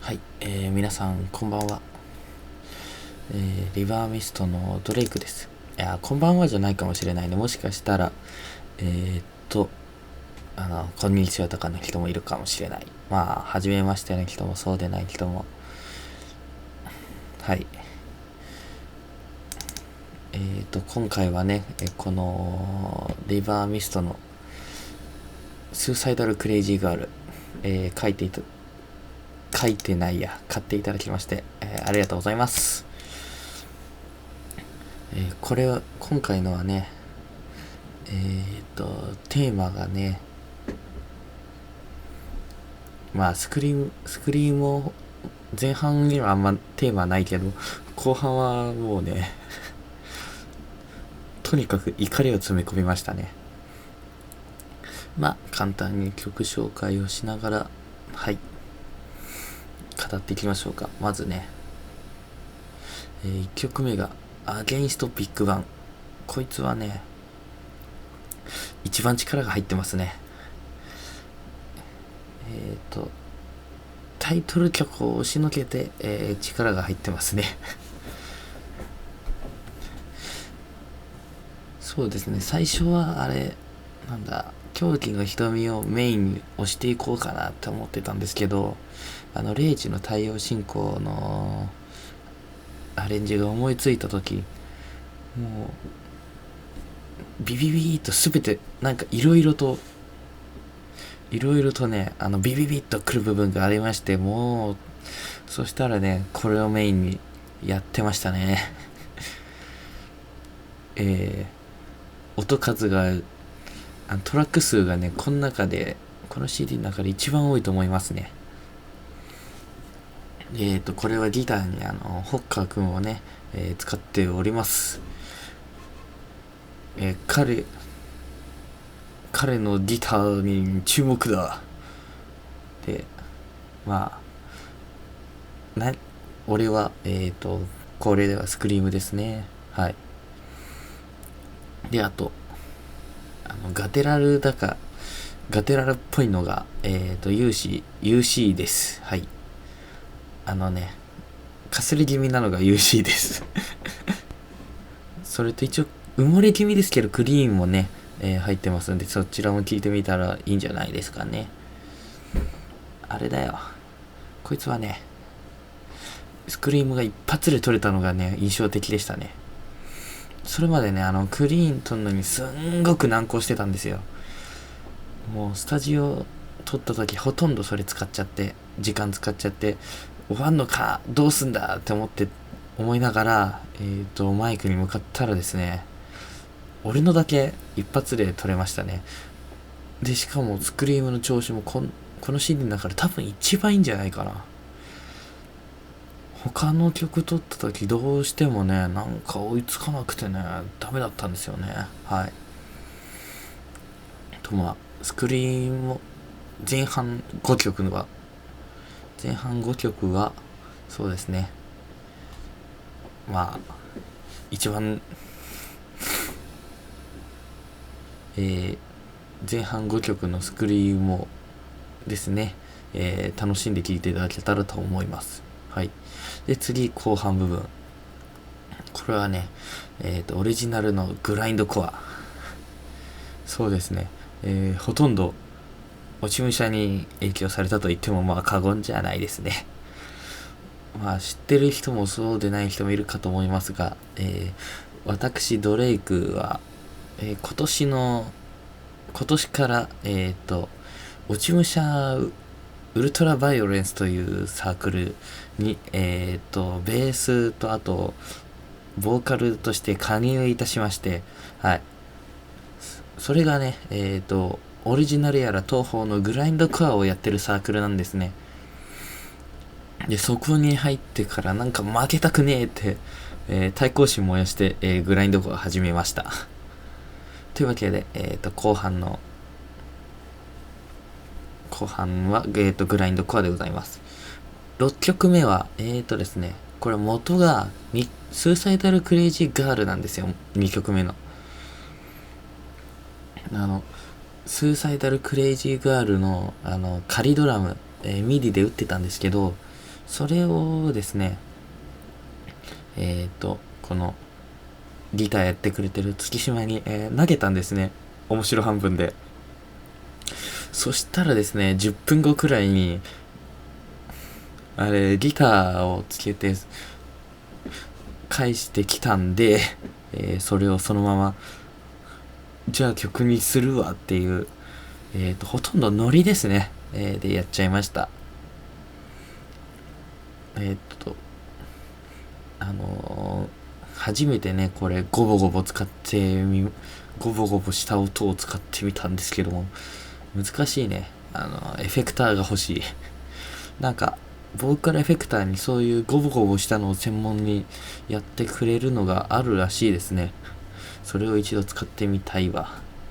はい、皆さんこんばんは、リバーミストのドレイクです。いや、こんばんはじゃないかもしれないね。もしかしたら、えー、っと、こんにちはとかの人もいるかもしれない。まあ、初めましての人もそうでない人も。はい。今回はね、この、リバーミストのスーサイダルクレイジーガール、書いてないや、買っていただきまして、ありがとうございます。これは、今回のはね、テーマがね、まあ、スクリームを、前半にはあんまテーマないけど、後半はもうね、とにかく怒りを詰め込みましたね。まあ、簡単に曲紹介をしながら、はい、語っていきましょうか。まずね、1曲目が、Against Big Bang。こいつはね、一番力が入ってますね。タイトル曲を押しのけて、力が入ってますね。そうですね、最初はあれ、なんだ、狂気の瞳をメインに押していこうかなって思ってたんですけど、レイジの太陽進行のアレンジが思いついた時、もう、ビビビーとすべて、なんかいろいろとね、ビビビッとくる部分がありまして、もう、そしたらね、これをメインにやってましたね。え音数が、トラック数がね、この CD の中で一番多いと思いますね。これはギターにホッカーくんをね、使っております。えー彼、彼のギターに注目だ。で、まあ、俺は、これではスクリームですね。はい。で、あと、ガテラルだか、ガテラルっぽいのが、UC です。はい。ね、かすり気味なのが UC です。それと一応、埋もれ気味ですけど、クリーンもね、入ってますんで、そちらも聞いてみたらいいんじゃないですかね。あれだよ。こいつはね、スクリームが一発で取れたのがね、印象的でしたね。それまでね、クリーン取るのにすんごく難航してたんですよ。もう、スタジオ撮った時ほとんどそれ使っちゃって、時間使っちゃって、終わんのかどうすんだって思いながら、マイクに向かったらですね、俺のだけ一発で撮れましたね。で、しかもスクリームの調子もこの CD の中で多分一番いいんじゃないかな。他の曲撮った時どうしてもね、なんか追いつかなくてね、ダメだったんですよね。はい。まあ、スクリーンも前半5曲は、前半5曲は、そうですね。まあ、一番、えー、前半5曲のスクリーンもですね、楽しんで聴いていただけたらと思います。はい。で、次、後半部分。これはね、オリジナルのグラインドコア。そうですね。ほとんど落ち武者に影響されたと言ってもまあ過言じゃないですね。まあ知ってる人もそうでない人もいるかと思いますが、私ドレイクは、今年から、落ち武者ウルトラバイオレンスというサークルに、ベースとあと、ボーカルとして加入いたしまして、はい。それがね、オリジナルやら東方のグラインドコアをやってるサークルなんですね。で、そこに入ってからなんか負けたくねえって、対抗心燃やして、グラインドコア始めました。というわけで、後半は、グラインドコアでございます。6曲目は、ですね、これ元がスーサイダルクレイジーガールなんですよ。2曲目の。スーサイダルクレイジーガールの、仮ドラム、ミディで打ってたんですけど、 それをですね、このギターやってくれてる月島に、投げたんですね。面白半分で。そしたらですね、10分後くらいに、あれ、ギターをつけて返してきたんで、それをそのまま、じゃあ曲にするわっていう、ほとんどノリですね、でやっちゃいました。えーっと、初めてね、これゴボゴボ使ってゴボゴボした音を使ってみたんですけども、難しいね。エフェクターが欲しい。なんか、ボーカルエフェクターにそういうゴボゴボしたのを専門にやってくれるのがあるらしいですね。それを一度使ってみたいわ。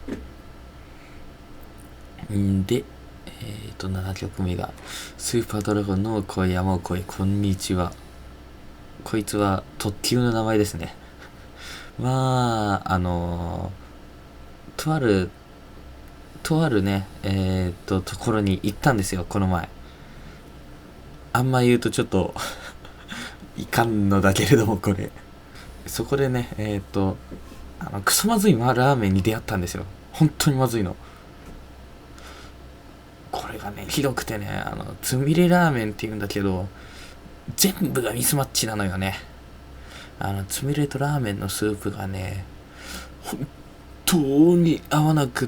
んで、7曲目が、スーパードラゴンの声山を越え、こんにちは。こいつは特急の名前ですね。まあ、とある、とあるね、ところに行ったんですよ、この前。あんま言うとちょっといかんのだけれども、これ。そこでね、クソまずいラーメンに出会ったんですよ。本当にまずいの。これがね、ひどくてね、つみれラーメンって言うんだけど、全部がミスマッチなのよね。つみれとラーメンのスープがね、本当に合わなくって、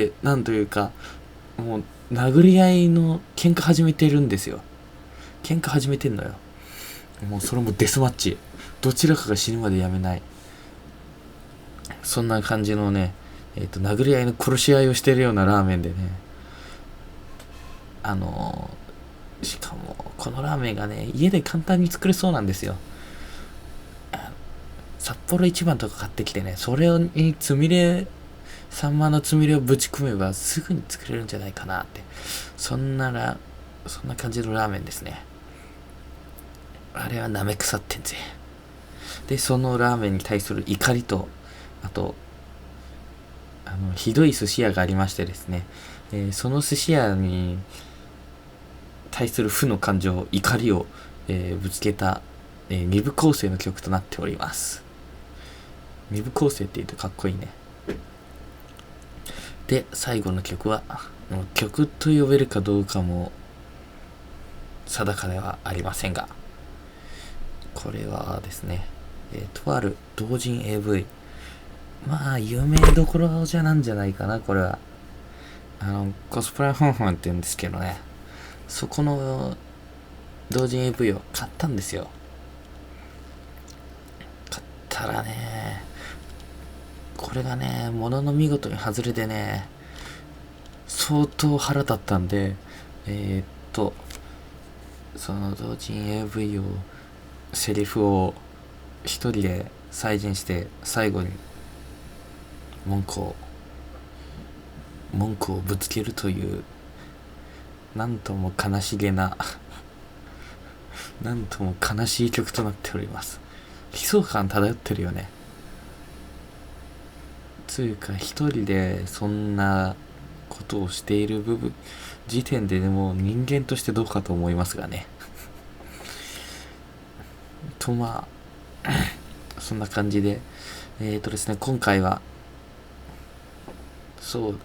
なんというか、もう、殴り合いの喧嘩始めてるんですよ。喧嘩始めてんのよ。もうそれもデスマッチ。どちらかが死ぬまでやめない。そんな感じのね、殴り合いの殺し合いをしてるようなラーメンでね。しかも、このラーメンがね、家で簡単に作れそうなんですよ。札幌一番とか買ってきてね、それにつみれ、サンマのつみれをぶち込めばすぐに作れるんじゃないかなって。そんな感じのラーメンですね。あれは舐め腐ってんぜ。で、そのラーメンに対する怒りと、あと、ひどい寿司屋がありましてですね、その寿司屋に対する負の感情、怒りを、ぶつけた、二部構成の曲となっております。二部構成って言うとかっこいいね。で、最後の曲は、曲と呼べるかどうかも定かではありませんが、これはですね、とある同人 AV、まあ有名どころじゃなんじゃないかな、これは。コスプレフォンフォンって言うんですけどね、そこの同人 AV を買ったんですよ。買ったらね、これがね、ものの見事に外れてね、相当腹立ったんで、えーっと、その同人 AV を、セリフを一人で再現して最後に文句をぶつけるという、なんとも悲しげななんとも悲しい曲となっております。悲壮感漂ってるよね。つうか一人でそんなことをしている時点ででも人間としてどうかと思いますがね。とまあそんな感じでですね、今回はそう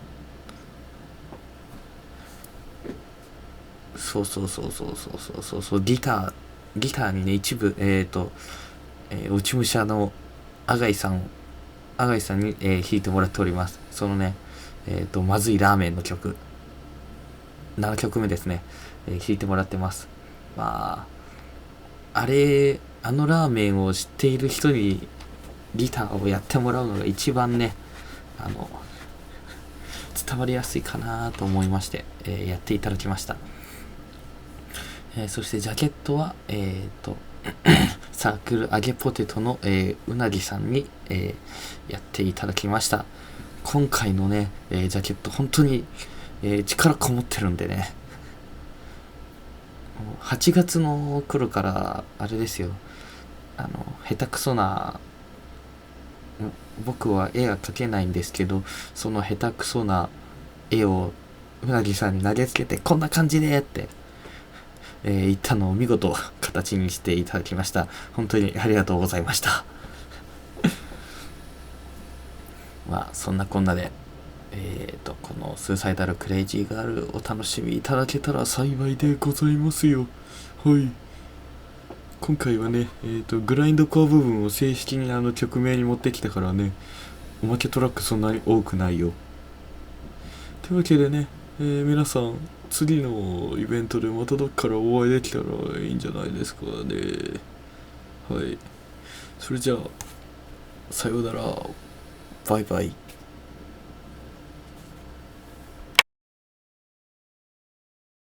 そうそうそうそうそうそうそうそうギターにね一部落ち武者のアガイさんに、弾いてもらっております。そのねまずいラーメンの曲7曲目ですね、弾いてもらってます。まああのラーメンを知っている人にギターをやってもらうのが一番ねあの伝わりやすいかなと思いまして、やっていただきました。そしてジャケットはサークル揚げポテトの、うなぎさんに、やっていただきました。今回のね、ジャケット本当に、力こもってるんでね、8月の頃からあれですよ、下手くそな、僕は絵が描けないんですけど、その下手くそな絵をうなぎさんに投げつけて、こんな感じでって言ったのを見事形にしていただきました。本当にありがとうございました。まあそんなこんなでこのスーサイダルクレイジーガールお楽しみいただけたら幸いでございますよ。はい。今回はね、グラインドコア部分を正式に曲名に持ってきたからね、おまけトラックそんなに多くないよ。というわけでね、皆さん、次のイベントでまたどっからお会いできたらいいんじゃないですかね。はい。それじゃあ、さようなら。バイバイ。